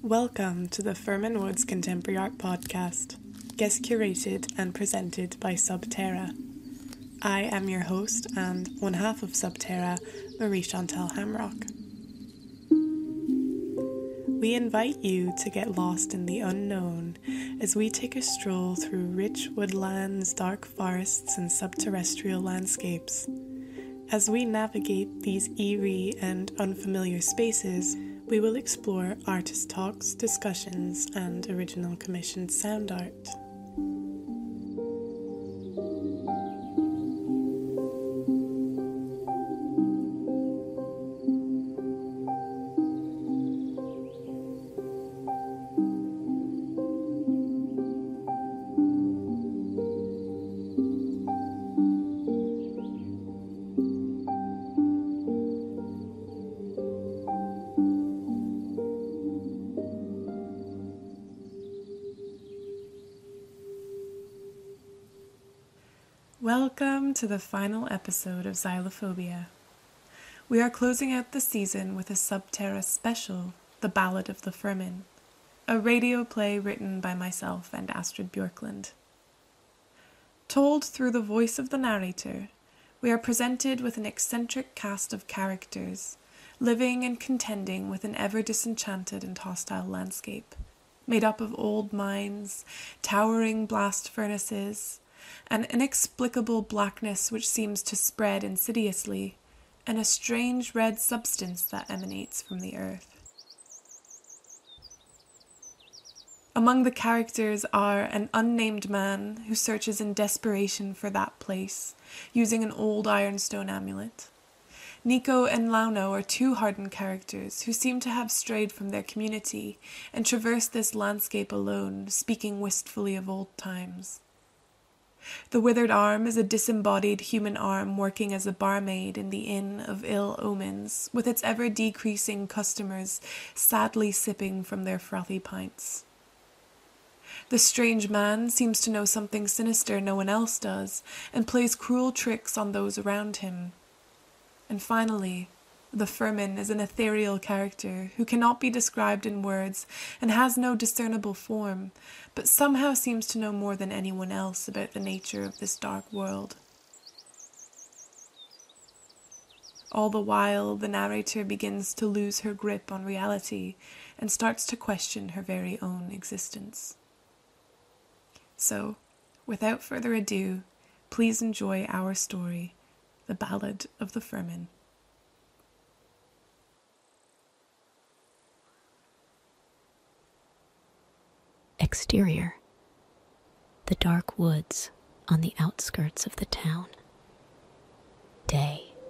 Welcome to the Furman Woods Contemporary Art Podcast, guest curated and presented by Subterra. I am your host and one half of Subterra, Marie-Chantal Hamrock. We invite you to get lost in the unknown as we take a stroll through rich woodlands, dark forests, and subterrestrial landscapes. As we navigate these eerie and unfamiliar spaces, we will explore artist talks, discussions, and original commissioned sound art. Welcome to the final episode of Xylophobia. We are closing out the season with a Subterra special, The Ballad of the Furmen, a radio play written by myself and Astrid Björklund. Told through the voice of the narrator, we are presented with an eccentric cast of characters, living and contending with an ever-disenchanted and hostile landscape, made up of old mines, towering blast furnaces, an inexplicable blackness which seems to spread insidiously, and a strange red substance that emanates from the earth. Among the characters are an unnamed man who searches in desperation for that place, using an old ironstone amulet. Nico and Launo are two hardened characters who seem to have strayed from their community and traverse this landscape alone, speaking wistfully of old times. The withered arm is a disembodied human arm working as a barmaid in the Inn of Ill Omens, with its ever-decreasing customers sadly sipping from their frothy pints. The strange man seems to know something sinister no one else does, and plays cruel tricks on those around him. And finally, the Furman is an ethereal character who cannot be described in words and has no discernible form, but somehow seems to know more than anyone else about the nature of this dark world. All the while, the narrator begins to lose her grip on reality and starts to question her very own existence. So, without further ado, please enjoy our story, The Ballad of the Furmen. Exterior. The dark woods on the outskirts of the town. Day.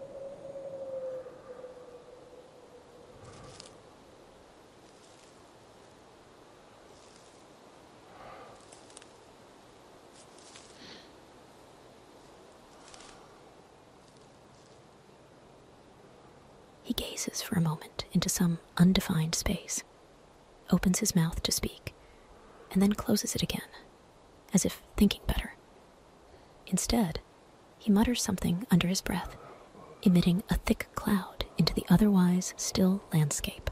He gazes for a moment into some undefined space, opens his mouth to speak, and then closes it again, as if thinking better. Instead, he mutters something under his breath, emitting a thick cloud into the otherwise still landscape.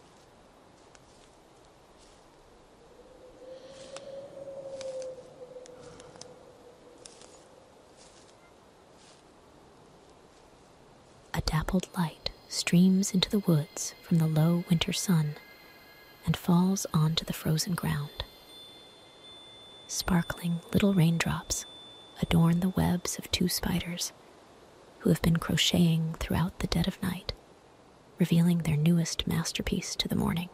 A dappled light streams into the woods from the low winter sun and falls onto the frozen ground. Sparkling little raindrops adorn the webs of two spiders who have been crocheting throughout the dead of night, revealing their newest masterpiece to the morning.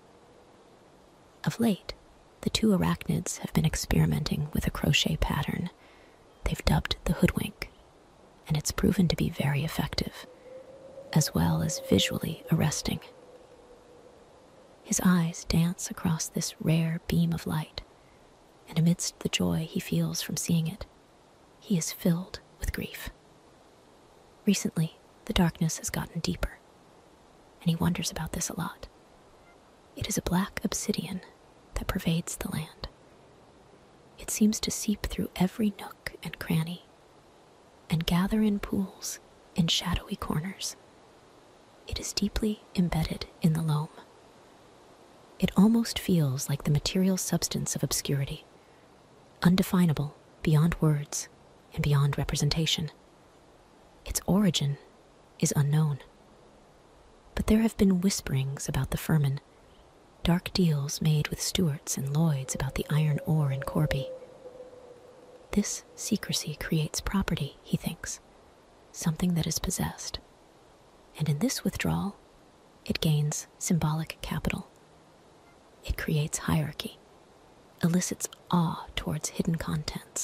Of late, the two arachnids have been experimenting with a crochet pattern they've dubbed the Hoodwink, and it's proven to be very effective, as well as visually arresting. His eyes dance across this rare beam of light, and amidst the joy he feels from seeing it, he is filled with grief. Recently, the darkness has gotten deeper, and he wonders about this a lot. It is a black obsidian that pervades the land. It seems to seep through every nook and cranny, and gather in pools in shadowy corners. It is deeply embedded in the loam. It almost feels like the material substance of obscurity, undefinable beyond words and beyond representation. Its origin is unknown. But there have been whisperings about the Firmin, dark deals made with Stuarts and Lloyds about the iron ore in Corby. This secrecy creates property, he thinks, something that is possessed. And in this withdrawal, it gains symbolic capital. It creates hierarchy, elicits awe towards hidden contents.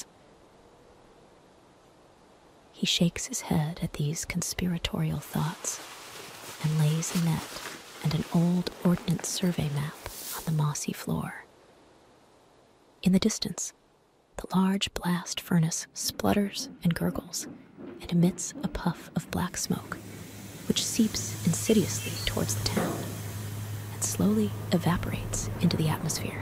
He shakes his head at these conspiratorial thoughts and lays a net and an old ordnance survey map on the mossy floor. In the distance, the large blast furnace splutters and gurgles and emits a puff of black smoke, which seeps insidiously towards the town and slowly evaporates into the atmosphere.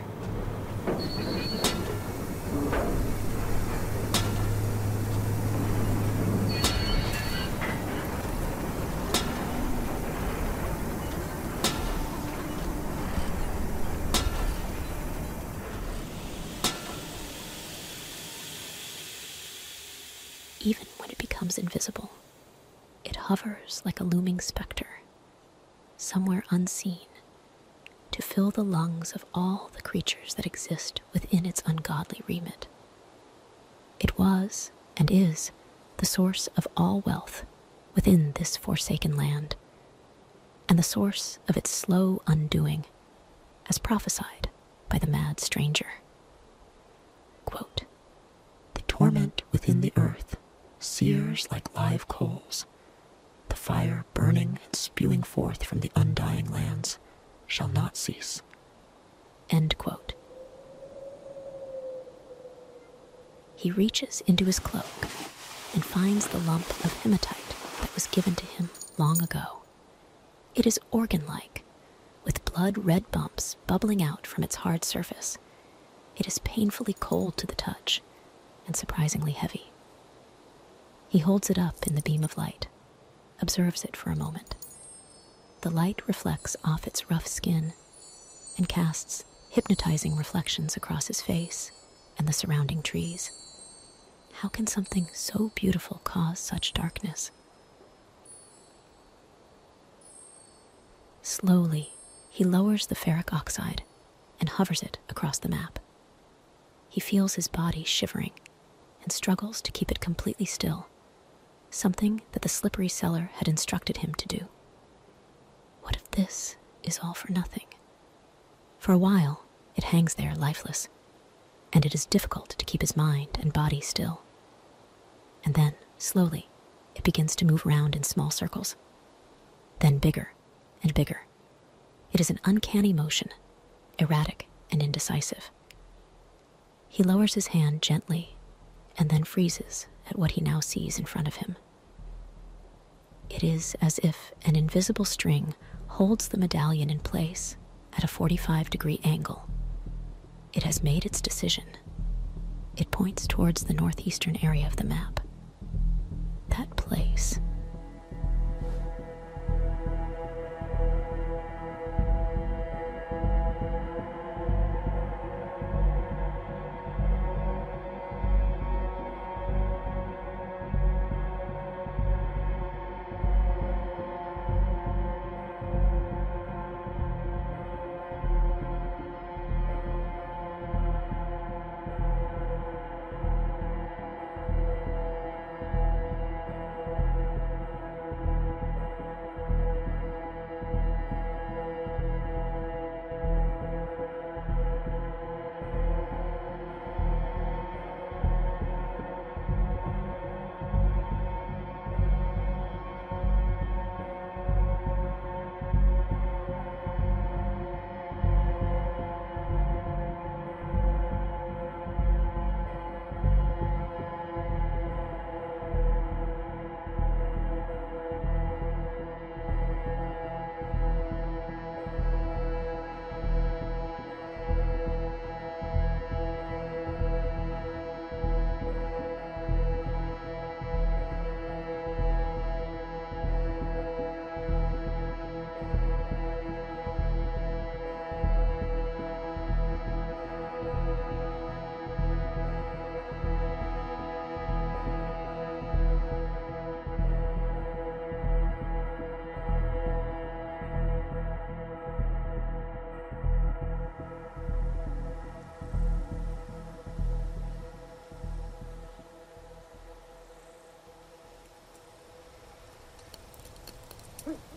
Even when it becomes invisible, it hovers like a looming specter, somewhere unseen, to fill the lungs of all the creatures that exist within its ungodly remit. It was, and is, the source of all wealth within this forsaken land, and the source of its slow undoing, as prophesied by the mad stranger. Quote, "The torment within the earth sears like live coals. The fire burning and spewing forth from the undying lands shall not cease." End quote. He reaches into his cloak and finds the lump of hematite that was given to him long ago. It is organ-like, with blood-red bumps bubbling out from its hard surface. It is painfully cold to the touch and surprisingly heavy. He holds it up in the beam of light, observes it for a moment. The light reflects off its rough skin and casts hypnotizing reflections across his face and the surrounding trees. How can something so beautiful cause such darkness? Slowly, he lowers the ferric oxide and hovers it across the map. He feels his body shivering and struggles to keep it completely still, something that the slippery cellar had instructed him to do. What if this is all for nothing? For a while, it hangs there lifeless, and it is difficult to keep his mind and body still. And then, slowly, it begins to move around in small circles. Then bigger and bigger. It is an uncanny motion, erratic and indecisive. He lowers his hand gently and then freezes at what he now sees in front of him. It is as if an invisible string holds the medallion in place at a 45-degree angle. It has made its decision. It points towards the northeastern area of the map. That place.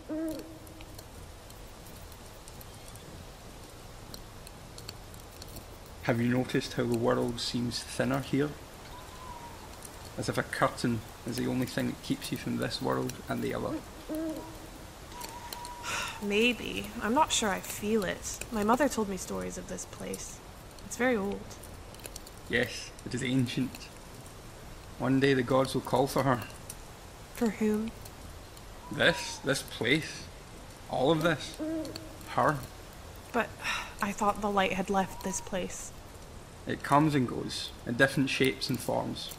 Have you noticed how the world seems thinner here? As if a curtain is the only thing that keeps you from this world and the other. Maybe. I'm not sure I feel it. My mother told me stories of this place. It's very old. Yes, it is ancient. One day the gods will call for her. For whom? This place. All of this. Her. But I thought the light had left this place. It comes and goes, in different shapes and forms.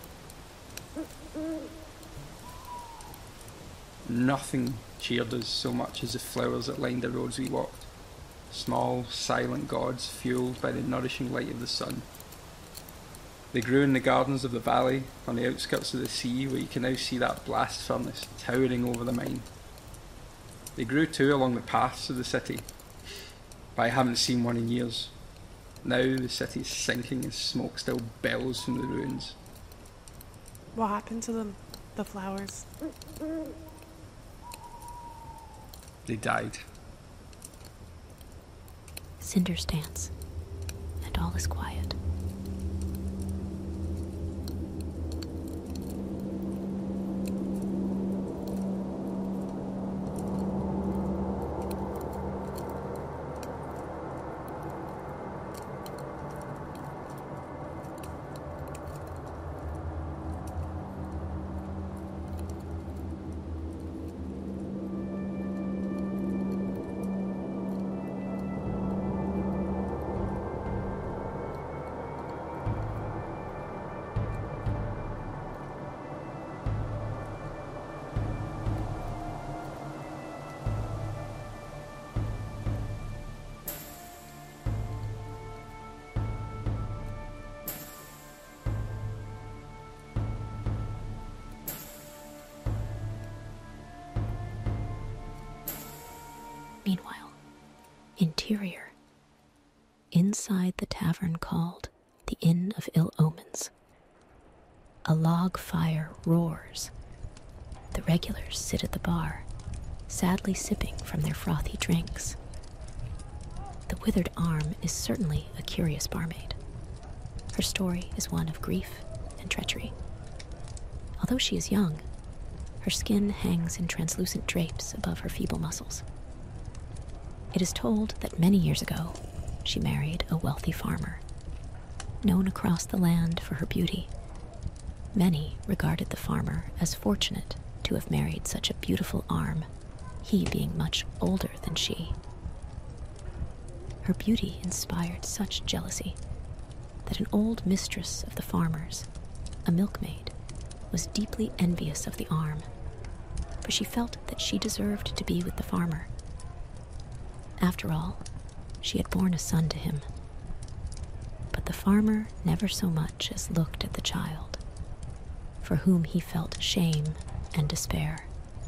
Nothing cheered us so much as the flowers that lined the roads we walked. Small, silent gods, fueled by the nourishing light of the sun. They grew in the gardens of the valley, on the outskirts of the sea, where you can now see that blast furnace towering over the mine. They grew too along the paths of the city, but I haven't seen one in years. Now the city is sinking as smoke still bellows from the ruins. What happened to them? The flowers? They died. Cinders dance, and all is quiet. Meanwhile, interior, inside the tavern called the Inn of Ill Omens, a log fire roars. The regulars sit at the bar, sadly sipping from their frothy drinks. The withered arm is certainly a curious barmaid. Her story is one of grief and treachery. Although she is young, her skin hangs in translucent drapes above her feeble muscles. It is told that many years ago, she married a wealthy farmer. Known across the land for her beauty, many regarded the farmer as fortunate to have married such a beautiful arm, he being much older than she. Her beauty inspired such jealousy that an old mistress of the farmer's, a milkmaid, was deeply envious of the arm, for she felt that she deserved to be with the farmer. After all, she had borne a son to him. But the farmer never so much as looked at the child, for whom he felt shame and despair.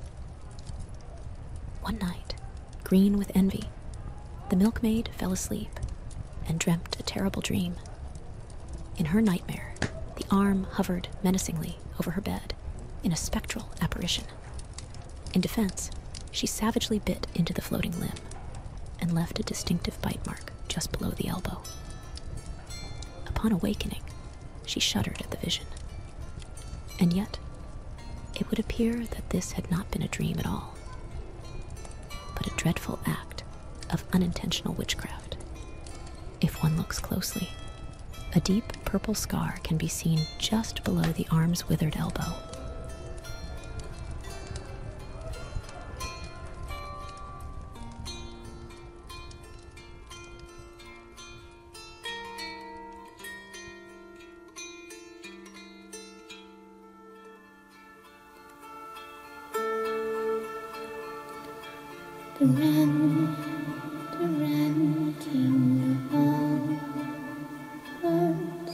One night, green with envy, the milkmaid fell asleep and dreamt a terrible dream. In her nightmare, the arm hovered menacingly over her bed in a spectral apparition. In defense, she savagely bit into the floating limb and left a distinctive bite mark just below the elbow. Upon awakening, she shuddered at the vision. And yet, it would appear that this had not been a dream at all, but a dreadful act of unintentional witchcraft. If one looks closely, a deep purple scar can be seen just below the arm's withered elbow. The wren, king of all birds.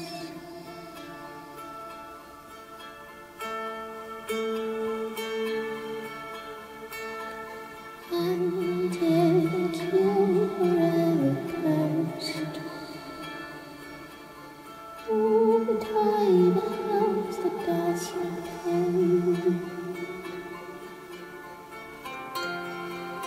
Until you forever cursed. Oh, the tide flows the dazzling pain.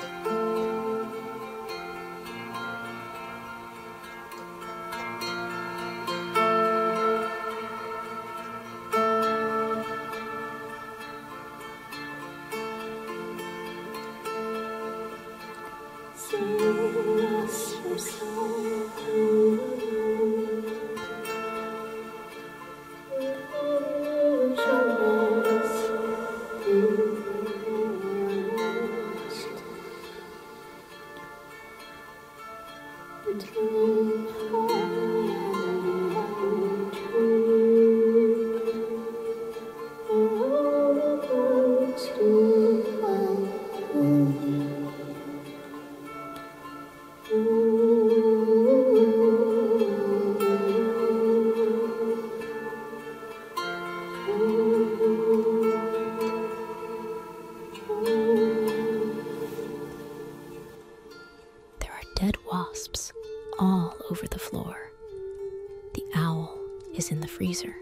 There are dead wasps all over the floor. The owl is in the freezer.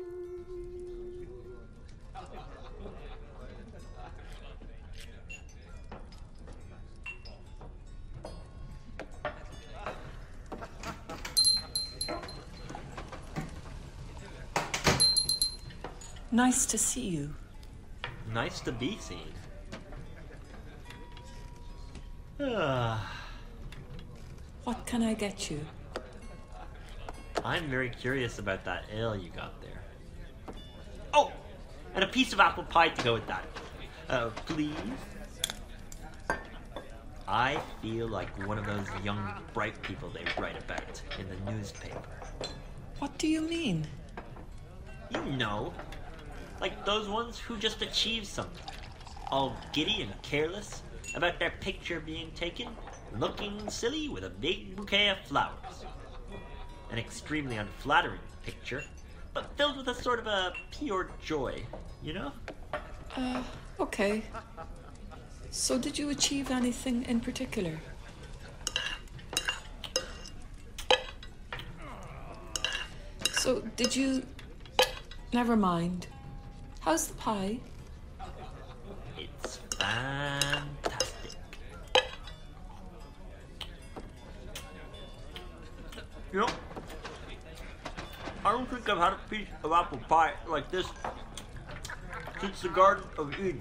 Nice to see you. Nice to be seen. What can I get you? I'm very curious about that ale you got there. Oh! And a piece of apple pie to go with that. Please? I feel like one of those young, bright people they write about in the newspaper. What do you mean? You know. Like those ones who just achieved something. All giddy and careless about their picture being taken, looking silly with a big bouquet of flowers. An extremely unflattering picture, but filled with a sort of a pure joy, you know? Okay. So did you achieve anything in particular? So did you... Never mind. How's the pie? It's fantastic. You know, I don't think I've had a piece of apple pie like this since the Garden of Eden.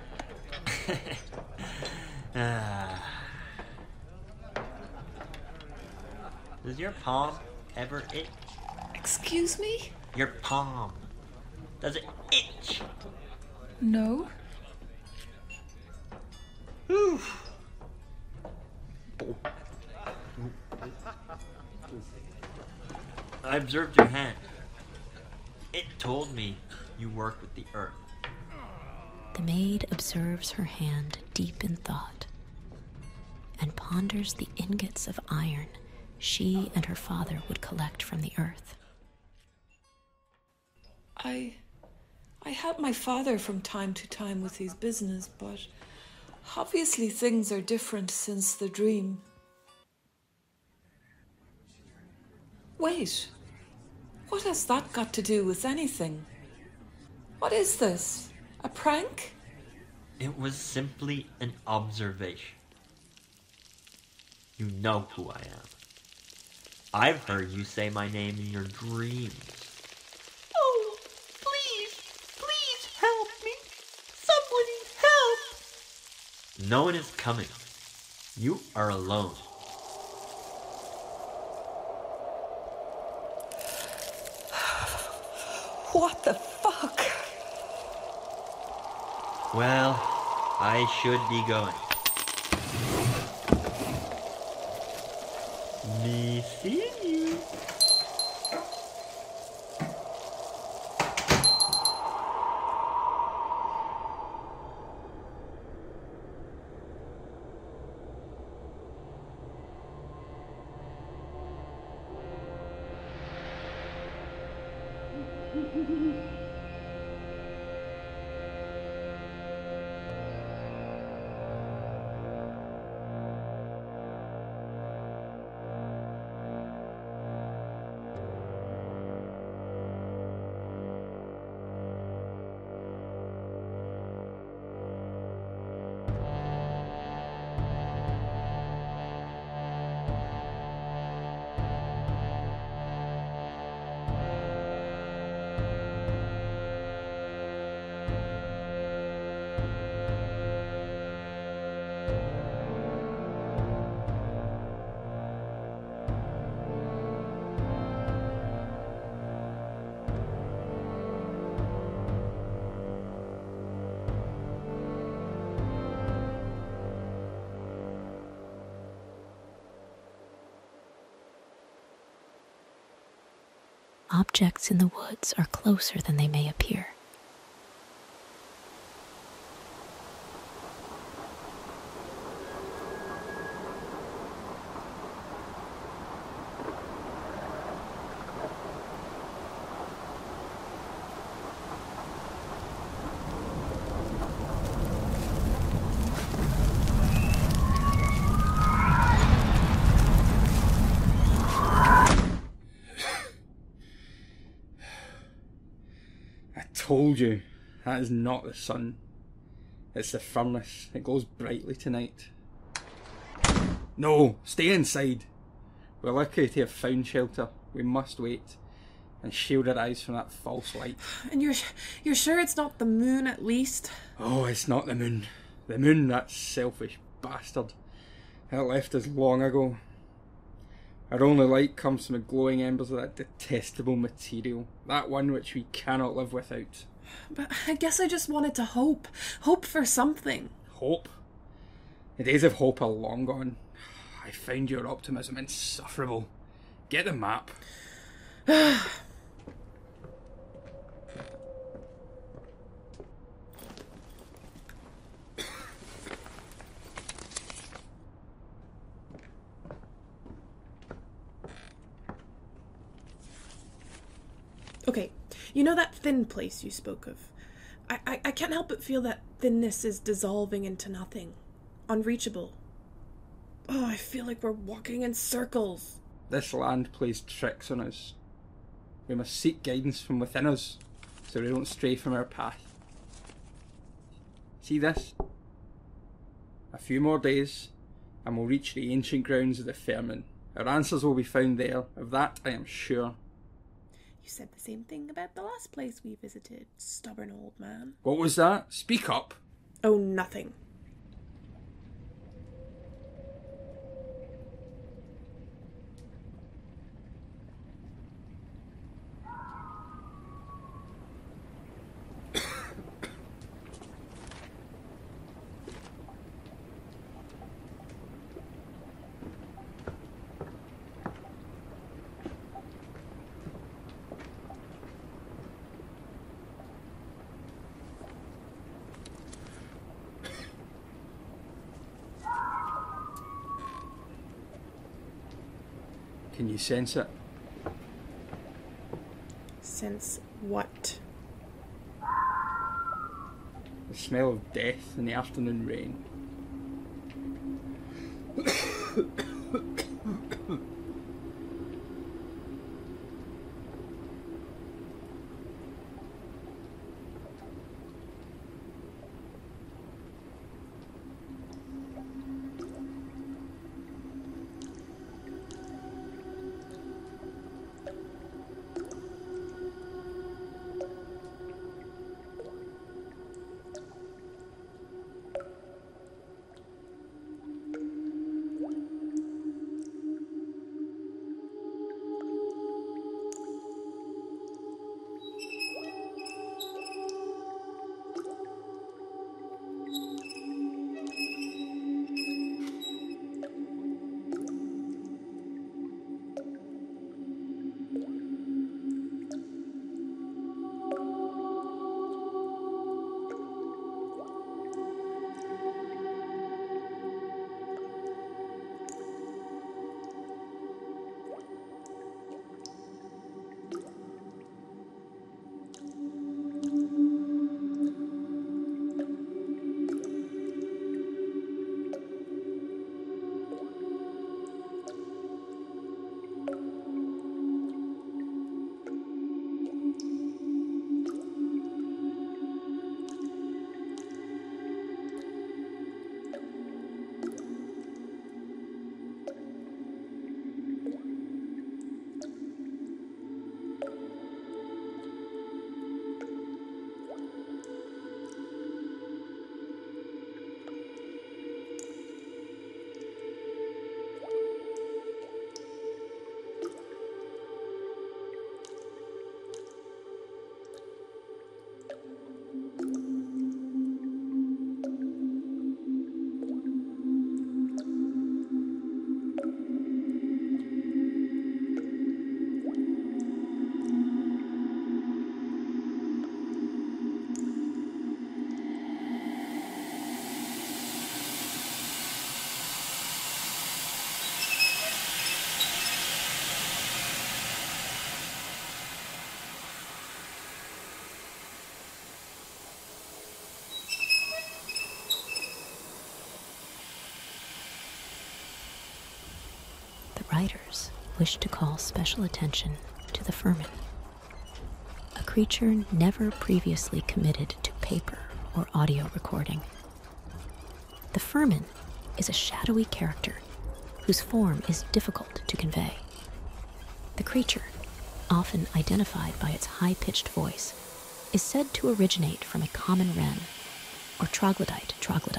Does your palm ever itch? Excuse me? Your palm. Does it itch? No. I observed your hand. It told me you work with the earth. The maid observes her hand deep in thought and ponders the ingots of iron she and her father would collect from the earth. I help my father from time to time with his business, but obviously things are different since the dream. Wait, what has that got to do with anything? What is this? A prank? It was simply an observation. You know who I am. I've heard you say my name in your dreams. Oh, please help me. Somebody help. No one is coming. You are alone. What the fuck? Well, I should be going. Me seeing you. objects in the woods are closer than they may appear. Told you, that is not the sun. It's the furnace. It glows brightly tonight. No, stay inside. We're lucky to have found shelter. We must wait and shield our eyes from that false light. And you're sure it's not the moon at least? Oh, it's not the moon. The moon, that selfish bastard. It left us long ago. Our only light comes from the glowing embers of that detestable material. That one which we cannot live without. But I guess I just wanted to hope. Hope for something. Hope? The days of hope are long gone. I find your optimism insufferable. Get the map. Okay, you know that thin place you spoke of? I can't help but feel that thinness is dissolving into nothing. Unreachable. Oh, I feel like we're walking in circles. This land plays tricks on us. We must seek guidance from within us, so we don't stray from our path. See this? A few more days, and we'll reach the ancient grounds of the Fermin. Our answers will be found there, of that I am sure. You said the same thing about the last place we visited, stubborn old man. What was that? Speak up. Oh, nothing. Can you sense it? Sense what? The smell of death in the afternoon rain. writers wished to call special attention to the Firmin, a creature never previously committed to paper or audio recording. The Firmin is a shadowy character whose form is difficult to convey. The creature, often identified by its high-pitched voice, is said to originate from a common wren, or troglodyte.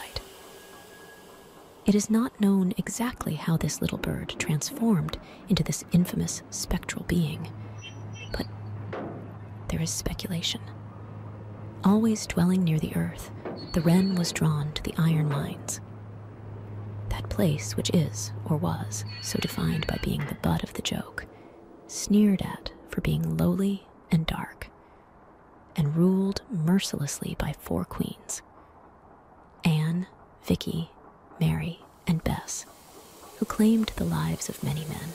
It is not known exactly how this little bird transformed into this infamous spectral being, but there is speculation. Always dwelling near the earth, the wren was drawn to the iron mines. That place which is, or was, so defined by being the butt of the joke, sneered at for being lowly and dark, and ruled mercilessly by 4 queens: Anne, Vicky, Mary, and Bess, who claimed the lives of many men.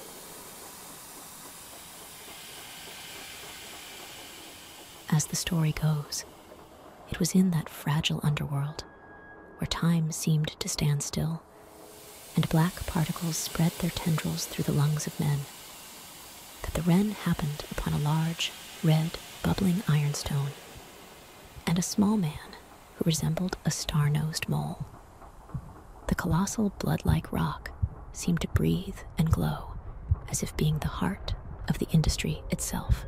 As the story goes, it was in that fragile underworld, where time seemed to stand still, and black particles spread their tendrils through the lungs of men, that the wren happened upon a large, red, bubbling ironstone, and a small man who resembled a star-nosed mole. The colossal blood-like rock seemed to breathe and glow, as if being the heart of the industry itself.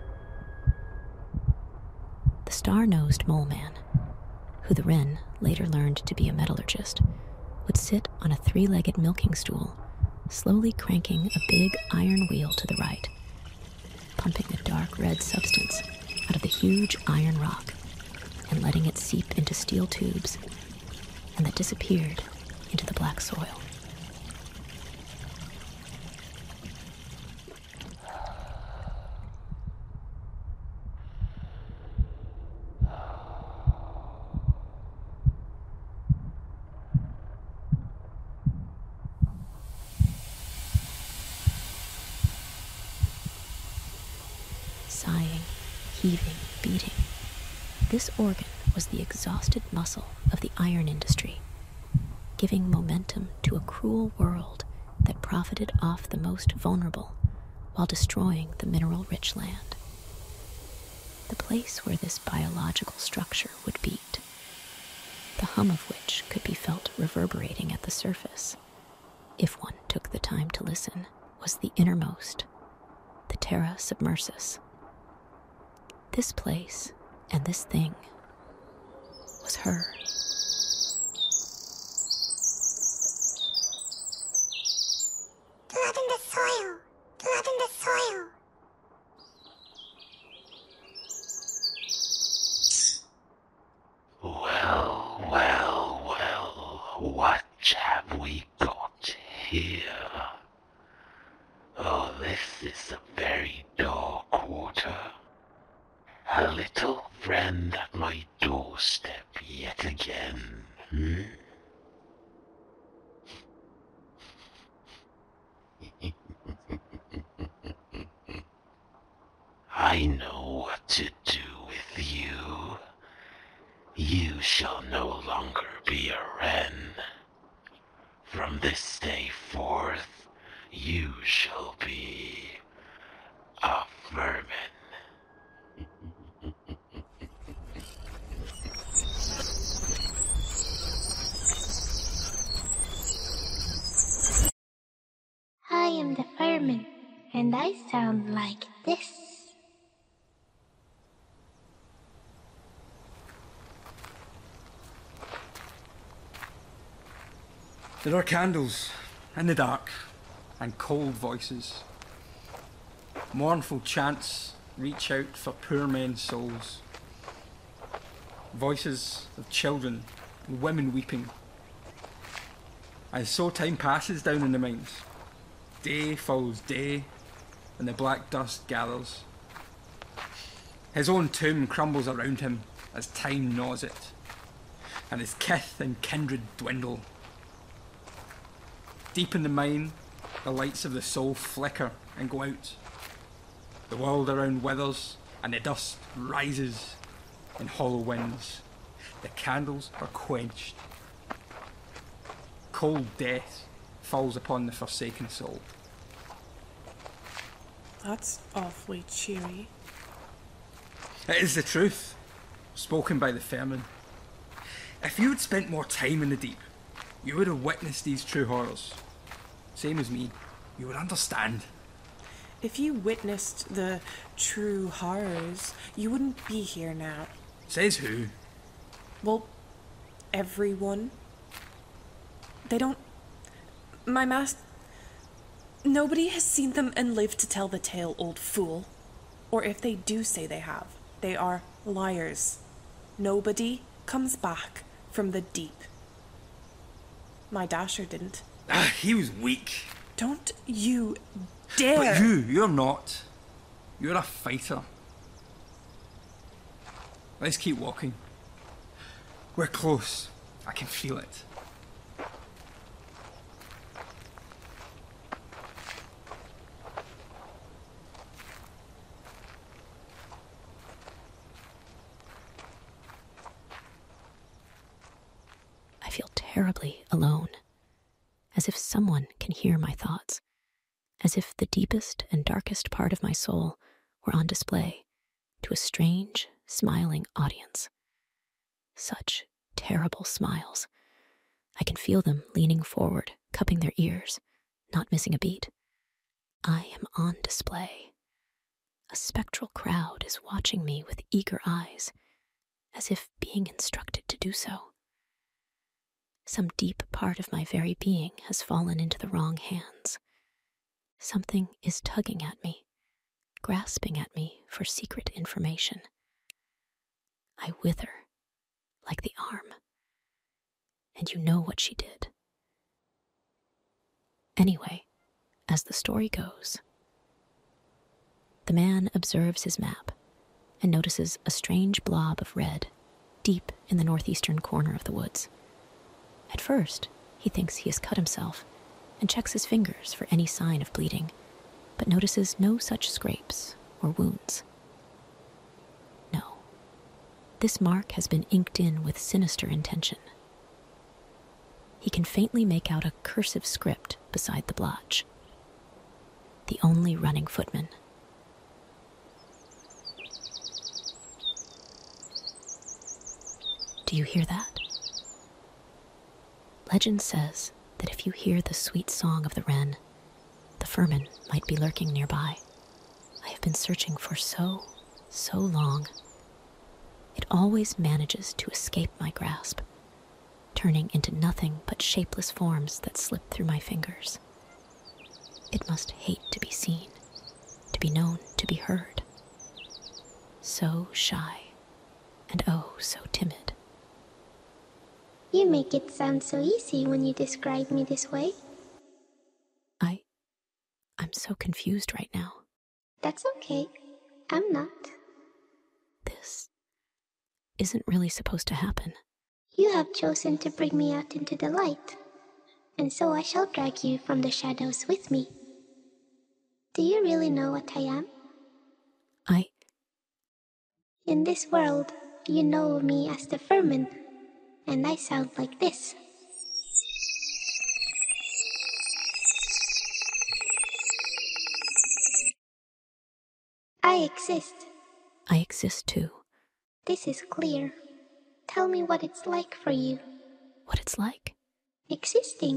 The star-nosed mole man, who the wren later learned to be a metallurgist, would sit on a 3-legged milking stool, slowly cranking a big iron wheel to the right, pumping the dark red substance out of the huge iron rock and letting it seep into steel tubes, and that disappeared into the black soil. Sighing, heaving, beating. This organ was the exhausted muscle of the iron industry, giving momentum to a cruel world that profited off the most vulnerable while destroying the mineral-rich land. The place where this biological structure would beat, the hum of which could be felt reverberating at the surface, if one took the time to listen, was the innermost, the Terra Submersus. This place and this thing was her. Blood in the soil! Blood in the soil! Well, what have we got here? Oh, this is a very dull quarter. A little friend at my doorstep yet again, I know what to do with you. You shall no longer be a wren. From this day forth, you shall be a vermin. I am the fireman, and I sound like this. There are candles in the dark and cold voices. Mournful chants reach out for poor men's souls. Voices of children and women weeping. And so time passes down in the mines. Day follows day, and the black dust gathers. His own tomb crumbles around him as time gnaws it, and his kith and kindred dwindle. Deep in the mine, the lights of the soul flicker and go out. The world around withers, and the dust rises in hollow winds. The candles are quenched. Cold death falls upon the forsaken soul. That's awfully cheery. It is the truth, spoken by the Fermin. If you had spent more time in the deep, you would have witnessed these true horrors. Same as me, you would understand. If you witnessed the true horrors, you wouldn't be here now. Says who? Well, everyone. They don't... My master... Nobody has seen them and lived to tell the tale, old fool. Or if they do say they have, they are liars. Nobody comes back from the deep. My Dasher didn't. He was weak. Don't you dare! But you're not. You're a fighter. Let's keep walking. We're close. I can feel it. I feel terribly alone, as if someone can hear my thoughts, as if the deepest and darkest part of my soul were on display to a strange, smiling audience. Such terrible smiles. I can feel them leaning forward, cupping their ears, not missing a beat. I am on display. A spectral crowd is watching me with eager eyes, as if being instructed to do so. Some deep part of my very being has fallen into the wrong hands. Something is tugging at me, grasping at me for secret information. I wither like the arm, and you know what she did. Anyway, as the story goes, the man observes his map and notices a strange blob of red deep in the northeastern corner of the woods. At first, he thinks he has cut himself and checks his fingers for any sign of bleeding, but notices no such scrapes or wounds. No, this mark has been inked in with sinister intention. He can faintly make out a cursive script beside the blotch. The only running footman. Do you hear that? Legend says that if you hear the sweet song of the wren, the Fermin might be lurking nearby. I have been searching for so long. It always manages to escape my grasp, turning into nothing but shapeless forms that slip through my fingers. It must hate to be seen, to be known, to be heard. So shy, and oh, so timid. You make it sound so easy when you describe me this way. I'm so confused right now. That's okay. I'm not. This isn't really supposed to happen. You have chosen to bring me out into the light, and so I shall drag you from the shadows with me. Do you really know what I am? In this world, you know me as the Fermin, and I sound like this. I exist. I exist too. This is clear. Tell me what it's like for you. What it's like? Existing.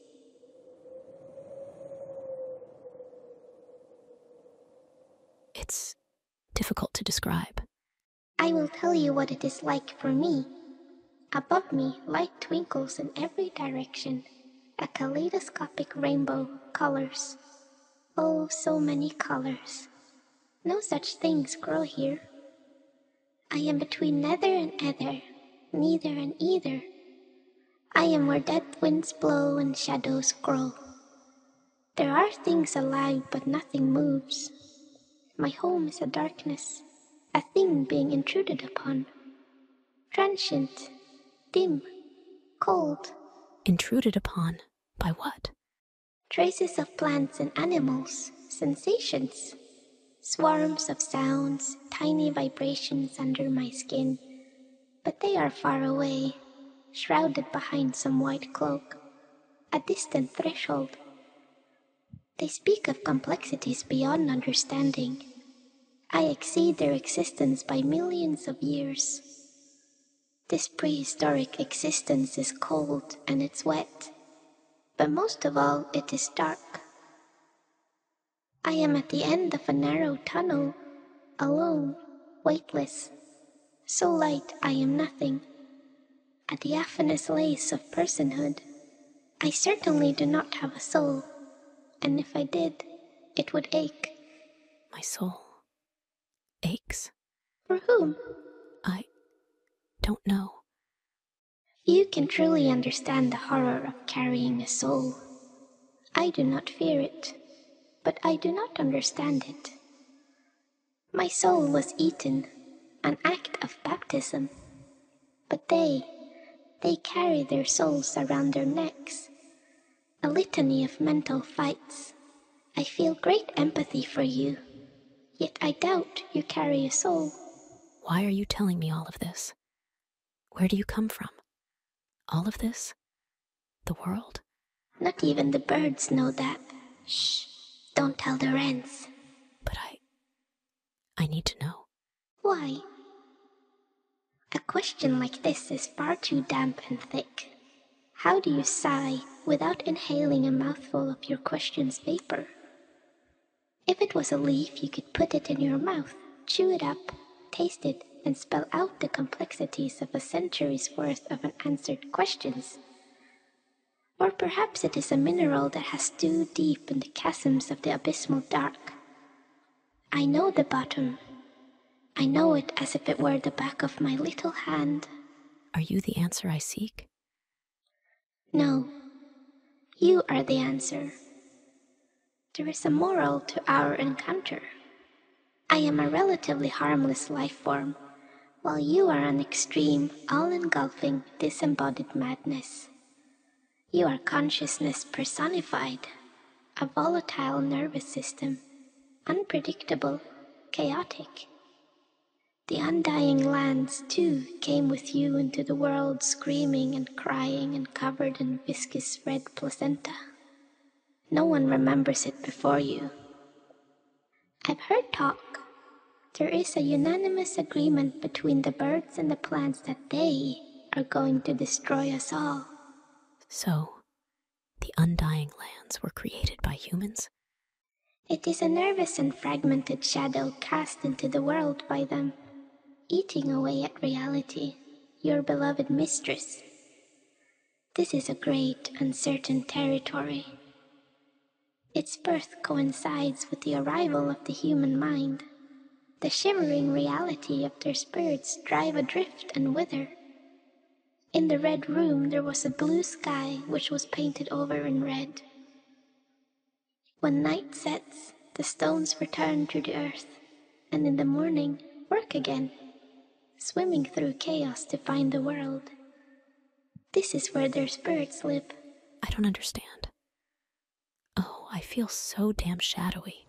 It's difficult to describe. I will tell you what it is like for me. Above me, light twinkles in every direction, a kaleidoscopic rainbow colors. Oh, so many colors. No such things grow here. I am between nether and ether, neither and either. I am where dead winds blow and shadows grow. There are things alive, but nothing moves. My home is a darkness, a thing being intruded upon. Transient, dim, cold. Intruded upon by what? Traces of plants and animals, sensations. Swarms of sounds, tiny vibrations under my skin. But they are far away, shrouded behind some white cloak. A distant threshold. They speak of complexities beyond understanding. I exceed their existence by millions of years. This prehistoric existence is cold and it's wet, but most of all it is dark. I am at the end of a narrow tunnel, alone, weightless, so light I am nothing. A diaphanous lace of personhood. I certainly do not have a soul, and if I did, it would ache. My soul aches. For whom? I don't know. You can truly understand the horror of carrying a soul. I do not fear it, but I do not understand it. My soul was eaten, an act of baptism, but they carry their souls around their necks. A litany of mental fights. I feel great empathy for you, yet I doubt you carry a soul. Why are you telling me all of this? Where do you come from? All of this? The world? Not even the birds know that. Shh, don't tell the wrens. But I need to know. Why? A question like this is far too damp and thick. How do you sigh without inhaling a mouthful of your question's vapor? If it was a leaf, you could put it in your mouth, chew it up, taste it, and spell out the complexities of a century's worth of unanswered questions. Or perhaps it is a mineral that has stewed deep in the chasms of the abysmal dark. I know the bottom. I know it as if it were the back of my little hand. Are you the answer I seek? No, you are the answer. There is a moral to our encounter. I am a relatively harmless life form, while you are an extreme, all-engulfing, disembodied madness. You are consciousness personified, a volatile nervous system, unpredictable, chaotic. The undying lands, too, came with you into the world screaming and crying and covered in viscous red placenta. No one remembers it before you. I've heard talk. There is a unanimous agreement between the birds and the plants that they are going to destroy us all. So, the undying lands were created by humans? It is a nervous and fragmented shadow cast into the world by them, eating away at reality, your beloved mistress. This is a great, uncertain territory. Its birth coincides with the arrival of the human mind. The shimmering reality of their spirits drive adrift and wither. In the red room there was a blue sky which was painted over in red. When night sets, the stones return to the earth, and in the morning work again, swimming through chaos to find the world. This is where their spirits live. I don't understand. Oh, I feel so damn shadowy.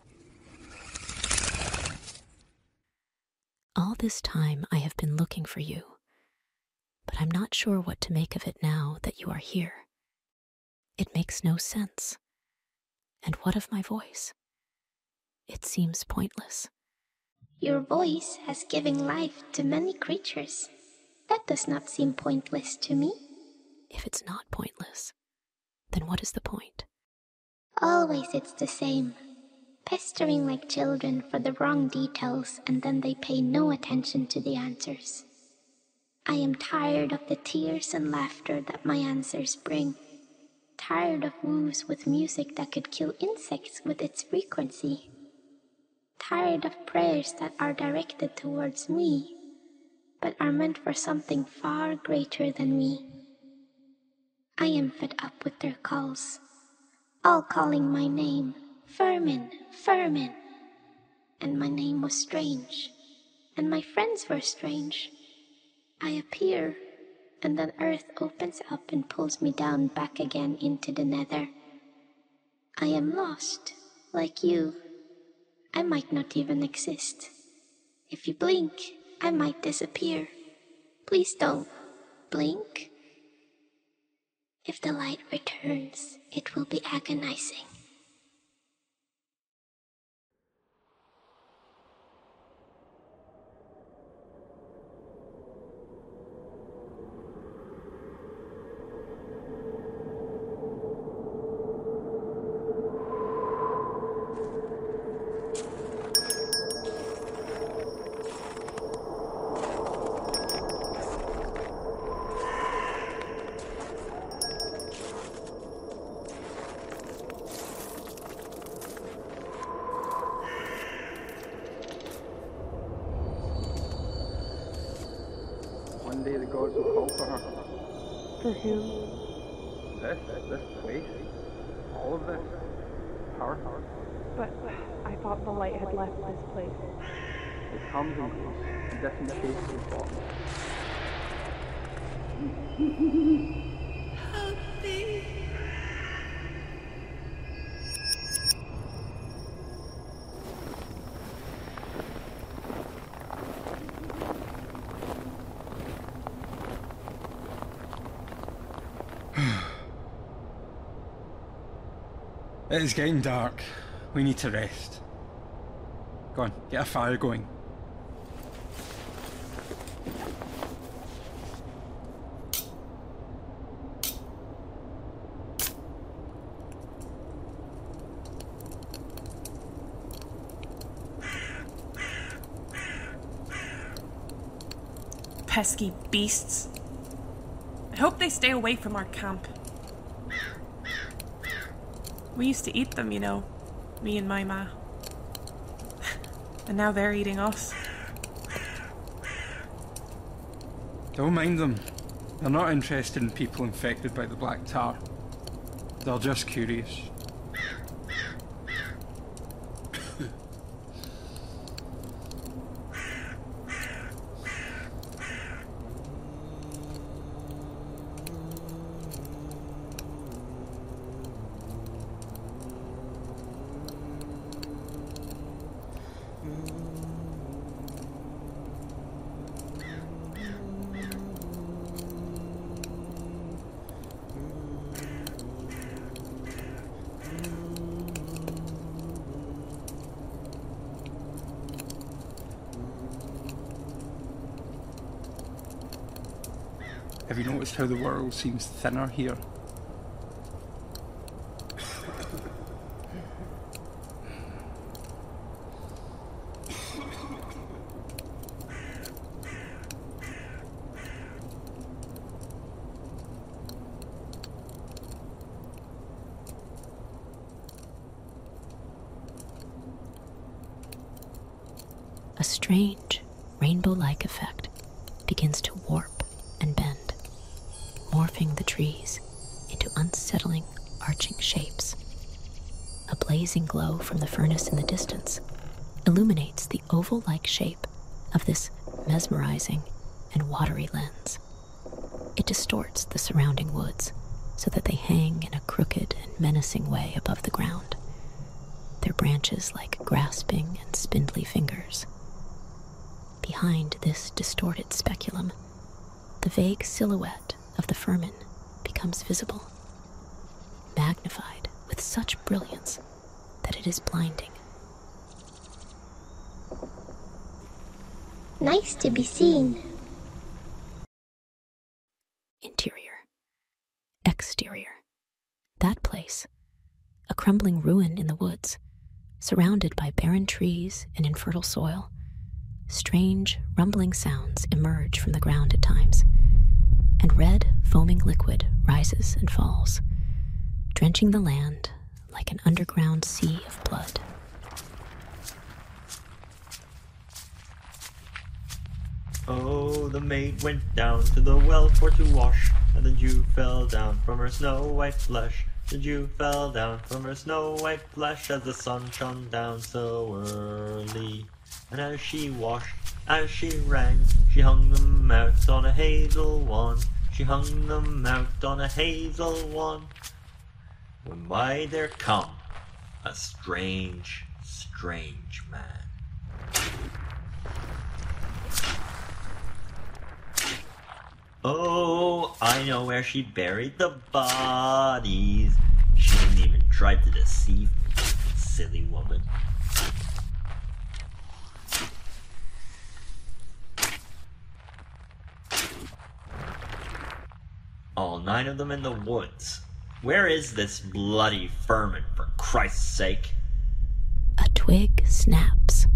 All this time I have been looking for you, but I'm not sure what to make of it now that you are here. It makes no sense. And what of my voice? It seems pointless. Your voice has given life to many creatures. That does not seem pointless to me. If it's not pointless, then what is the point? Always it's the same. Pestering like children for the wrong details, and then they pay no attention to the answers. I am tired of the tears and laughter that my answers bring. Tired of woos with music that could kill insects with its frequency. Tired of prayers that are directed towards me, but are meant for something far greater than me. I am fed up with their calls, all calling my name, Firmin, Firmin. And my name was strange, and my friends were strange. I appear, and then earth opens up and pulls me down back again into the nether. I am lost, like you. I might not even exist. If you blink, I might disappear. Please don't blink. If the light returns, it will be agonizing. gods will call for her. For whom? This place. All of this. Her. But I thought the light had left this place. It comes and goes, in different shapes and forms. Help me. It is getting dark. We need to rest. Go on, get a fire going. Pesky beasts. I hope they stay away from our camp. We used to eat them, you know, me and my ma. And now they're eating us. Don't mind them. They're not interested in people infected by the black tar. They're just curious. Have you noticed how the world seems thinner here? A strange, rainbow-like effect begins to warp and bend, morphing the trees into unsettling, arching shapes. A blazing glow from the furnace in the distance illuminates the oval-like shape of this mesmerizing and watery lens. It distorts the surrounding woods so that they hang in a crooked and menacing way above the ground, their branches like grasping and spindly fingers. Behind this distorted speculum, the vague silhouette of the firman becomes visible, magnified with such brilliance that it is blinding. Nice to be seen. Interior. Exterior. That place, a crumbling ruin in the woods, surrounded by barren trees and infertile soil. Strange, rumbling sounds emerge from the ground at times, and red, foaming liquid rises and falls, drenching the land like an underground sea of blood. Oh, the maid went down to the well for to wash, and the dew fell down from her snow-white flesh. The dew fell down from her snow-white flesh as the sun shone down so early. And as she washed, as she rang, she hung them out on a hazel wand. She hung them out on a hazel wand. When by there come a strange, strange man. Oh, I know where she buried the bodies. She didn't even try to deceive me, silly woman. All 9 of them in the woods. Where is this bloody firman, for Christ's sake? A twig snaps.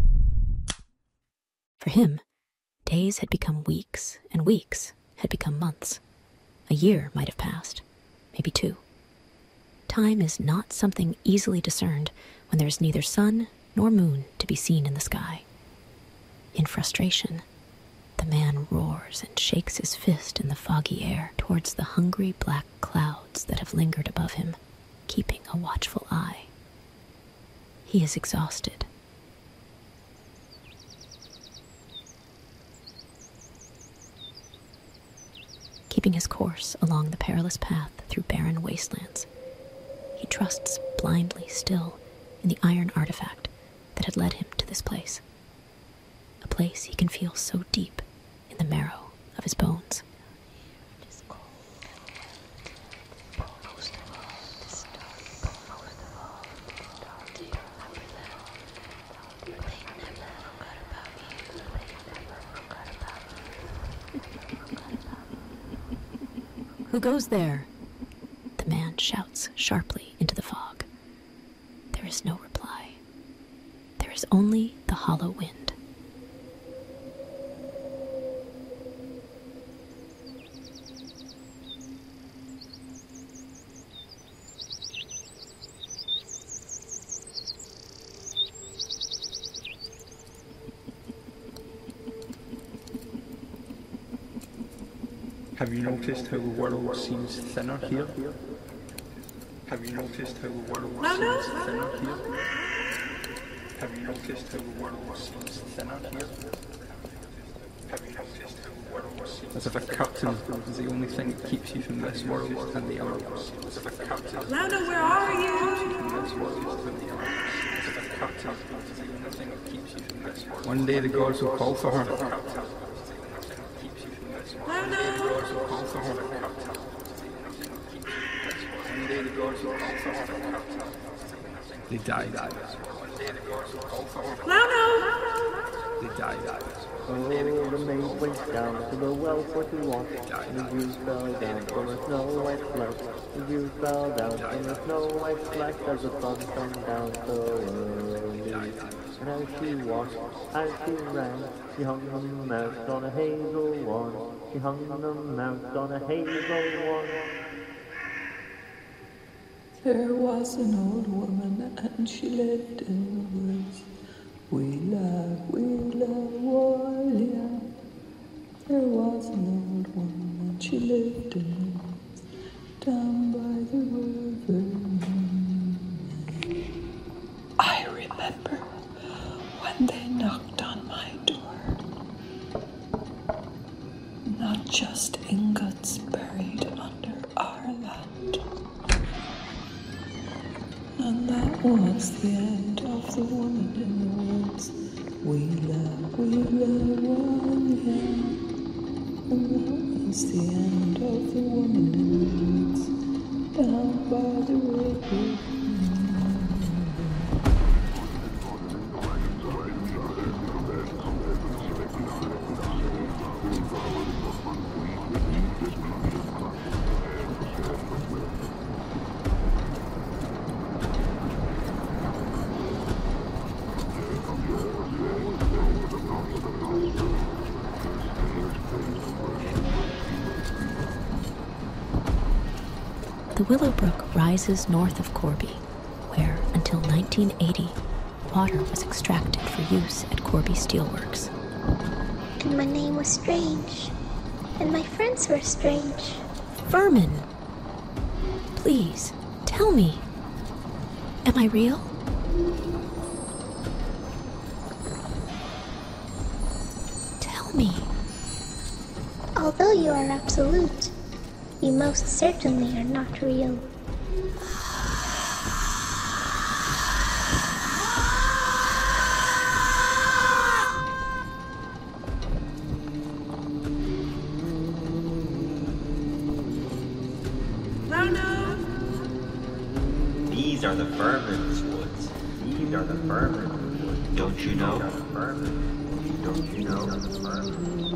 For him, days had become weeks, and weeks had become months. A year might have passed, maybe 2. Time is not something easily discerned when there is neither sun nor moon to be seen in the sky. In frustration, the man roars. roars and shakes his fist in the foggy air towards the hungry black clouds that have lingered above him, keeping a watchful eye. He is exhausted. Keeping his course along the perilous path through barren wastelands, he trusts blindly still in the iron artifact that had led him to this place, a place he can feel so deep in the marrow of his bones. Who goes there? The man shouts sharply into the fog. There is no reply. There is only the hollow wind. Have you noticed how the world seems thinner here? Have you noticed how the world seems thinner here? Have you noticed how the world seems thinner here? Have you noticed how the world seems? As if a curtain is the only thing that keeps you from this world and the other. As if a curtain. Lando, where are you? One day the gods will call for her. They died. They died. Oh, the maid went down to the well for to wash. The Jews fell down from a snow-white flash. The Jews fell down from a snow-white flash as the sun come down so early. And as she washed, as she ran, she hung the mouse on a hazel wand. She hung the mouse on a hazel wand. There was an old woman and she lived in the woods. Wheela, Walia. There was an old woman and she lived in the woods, down by the river. I remember when they knocked on my door. Not just ingots buried under our land. And that was the end of the woman in the woods. Wheela, Walia. And that was the end of the woman in the woods, down by the river. The Willow Brook rises north of Corby, where, until 1980, water was extracted for use at Corby Steelworks. And my name was Strange. And my friends were strange. Vermin! Please, tell me. Am I real? Tell me. Although you are absolute, you most certainly are not real. These are the vermin's woods. These are the vermin's woods. Don't you know? Don't you know? Don't you know?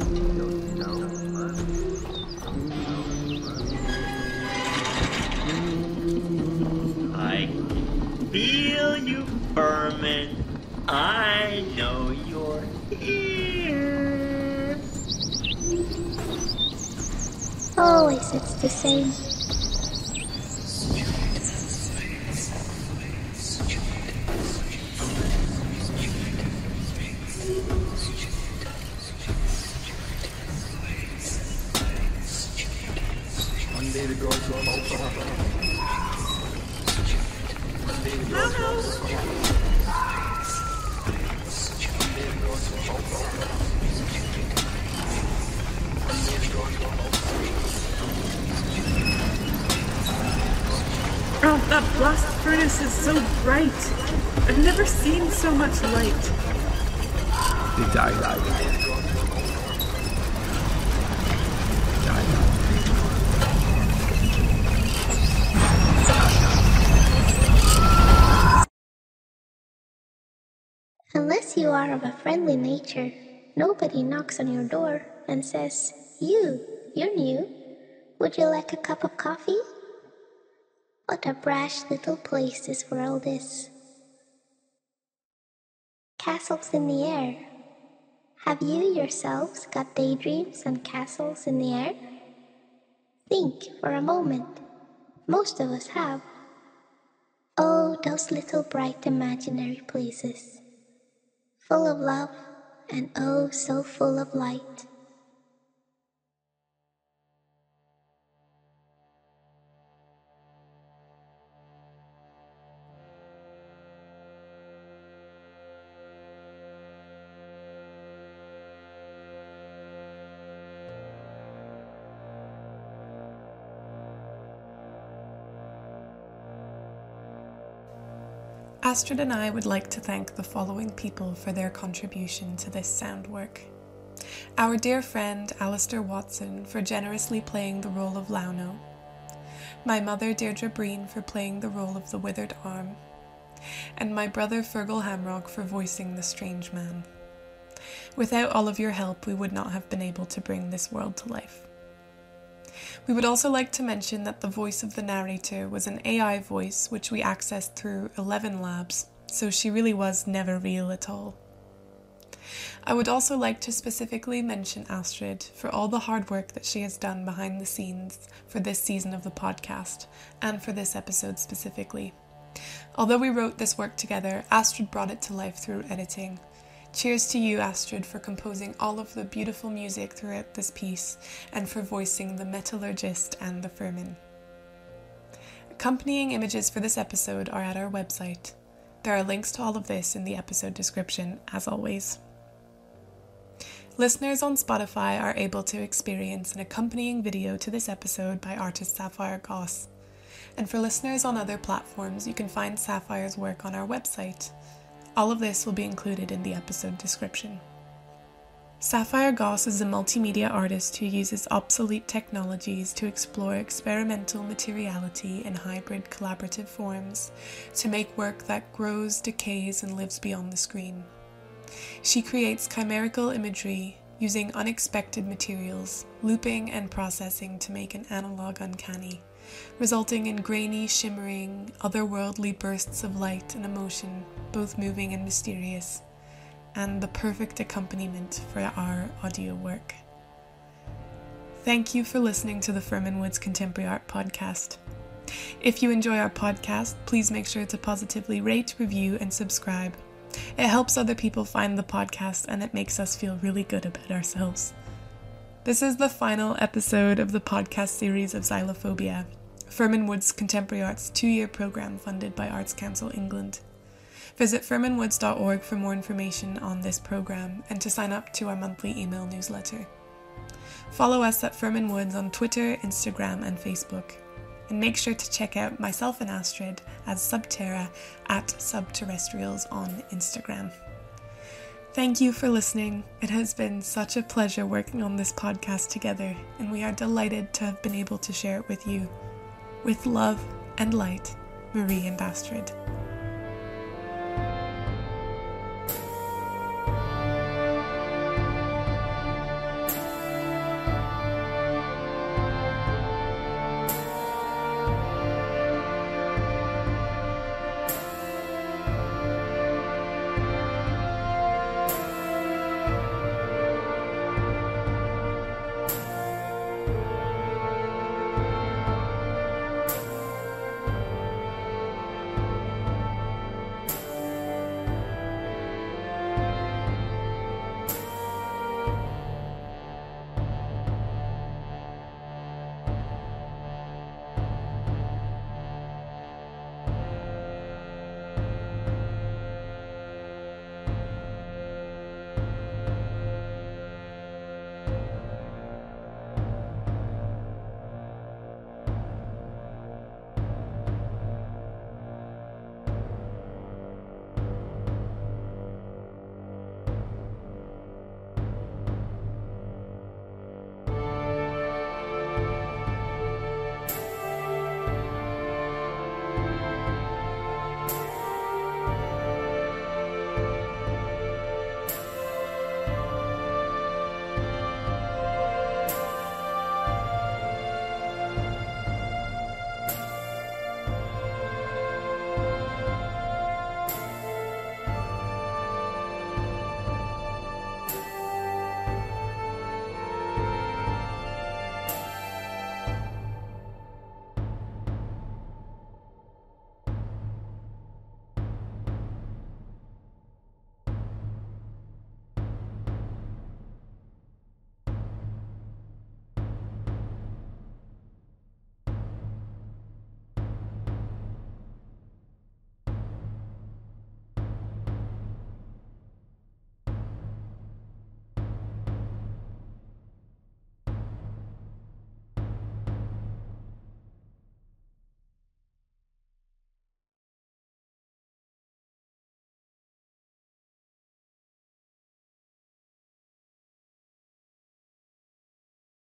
I feel you, vermin. I know you're here. Always it's the same. Oh, that blast furnace is so bright. I've never seen so much light. They die. Unless you are of a friendly nature, nobody knocks on your door and says, you're new. Would you like a cup of coffee? What a brash little place this world is. Castles in the air. Have you yourselves got daydreams and castles in the air? Think for a moment. Most of us have. Oh, those little bright imaginary places. Full of love and oh so full of light. Astrid and I would like to thank the following people for their contribution to this sound work. Our dear friend Alistair Watson for generously playing the role of Launo. My mother Deirdre Breen for playing the role of the Withered Arm. And my brother Fergal Hamrock for voicing the Strange Man. Without all of your help, we would not have been able to bring this world to life. We would also like to mention that the voice of the narrator was an AI voice which we accessed through 11 Labs, so she really was never real at all. I would also like to specifically mention Astrid for all the hard work that she has done behind the scenes for this season of the podcast, and for this episode specifically. Although we wrote this work together, Astrid brought it to life through editing. Cheers to you, Astrid, for composing all of the beautiful music throughout this piece, and for voicing the Metallurgist and the Firmin. Accompanying images for this episode are at our website. There are links to all of this in the episode description, as always. Listeners on Spotify are able to experience an accompanying video to this episode by artist Sapphire Goss. And for listeners on other platforms, you can find Sapphire's work on our website. All of this will be included in the episode description. Sapphire Goss is a multimedia artist who uses obsolete technologies to explore experimental materiality in hybrid collaborative forms to make work that grows, decays, and lives beyond the screen. She creates chimerical imagery using unexpected materials, looping and processing to make an analog uncanny, resulting in grainy, shimmering, otherworldly bursts of light and emotion, both moving and mysterious, and the perfect accompaniment for our audio work. Thank you for listening to the Firmin Woods Contemporary Art Podcast. If you enjoy our podcast, please make sure to positively rate, review, and subscribe. It helps other people find the podcast, and it makes us feel really good about ourselves. This is the final episode of the podcast series of Xylophobia, Firmin Woods Contemporary Art's 2-year programme funded by Arts Council England. Visit firminwoods.org for more information on this programme and to sign up to our monthly email newsletter. Follow us at Firmin Woods on Twitter, Instagram and Facebook. And make sure to check out myself and Astrid as Subterra at Subterrestrials on Instagram. Thank you for listening. It has been such a pleasure working on this podcast together, and we are delighted to have been able to share it with you. With love and light, Marie and Astrid.